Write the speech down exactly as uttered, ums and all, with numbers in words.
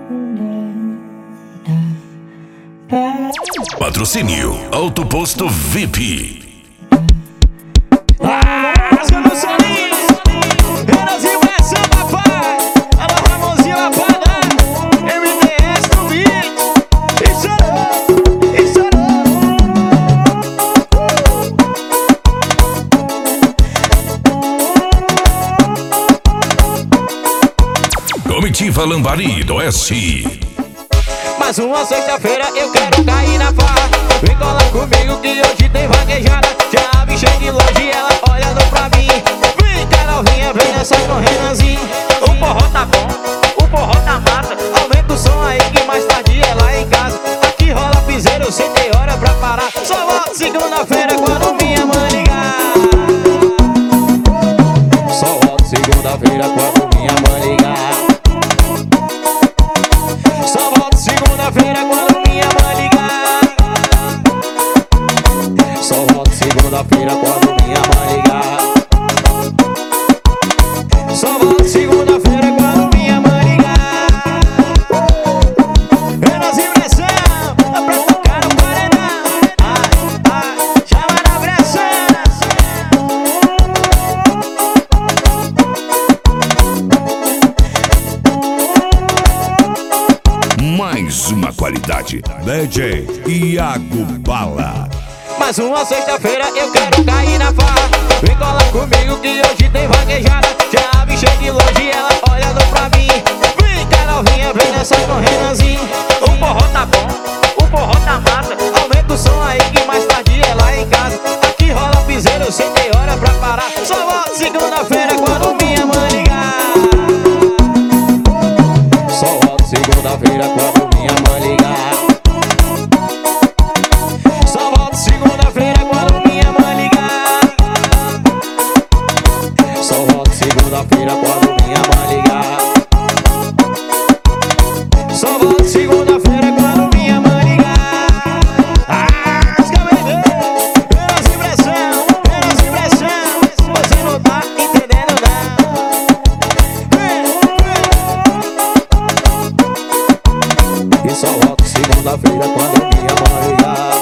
Patrocínio Auto Posto V I P. Comitiva Lambari do Oeste. Mais uma sexta-feira eu quero cair na farra. Vem colar comigo que hoje tem vaquejada. Já a bicha de longe, ela olhando pra mim. Vem, Carolzinha, vem nessa correndo assim. O forró tá bom, o forró tá massa. Aumenta o som aí que mais tarde é lá em casa. Aqui rola piseiro, eu sei tem hora pra parar. Só volto segunda-feira quando minha mãe ligar. Só volto segunda-feira quando minha mãe ligar. Só volto segunda-feira quando minha mãe ligar. Só volto segunda-feira quando minha mãe ligar. Só volto segunda-feira quando minha mãe ligar. É nas impressão, é pra tocar no paredão. Ai, ai, chama na pressão. Mais uma qualidade. D J Iago Bala. Mais uma sexta-feira eu quero cair na farra. Vem colar comigo que hoje tem vaquejada. Já a bicha de longe, ela olhando pra mim. Vem, Carolzinha, vem nessa correndo assim. O forró tá bom, o forró tá massa. Aumenta o som aí que mais tarde é lá em casa. Aqui rola piseiro, eu sei tem hora pra parar. Só volto segunda-feira quando minha mãe ligar. Só volto segunda-feira quando minha mãe ligar. Só volto segunda-feira quando minha mãe ligar. Só volto segunda-feira quando minha mãe ligar. Só volto segunda-feira quando minha mãe ligar. Ah, os cabelos, menos impressão, menos impressão. Você não tá entendendo não. E só volto segunda-feira quando minha mãe ligar.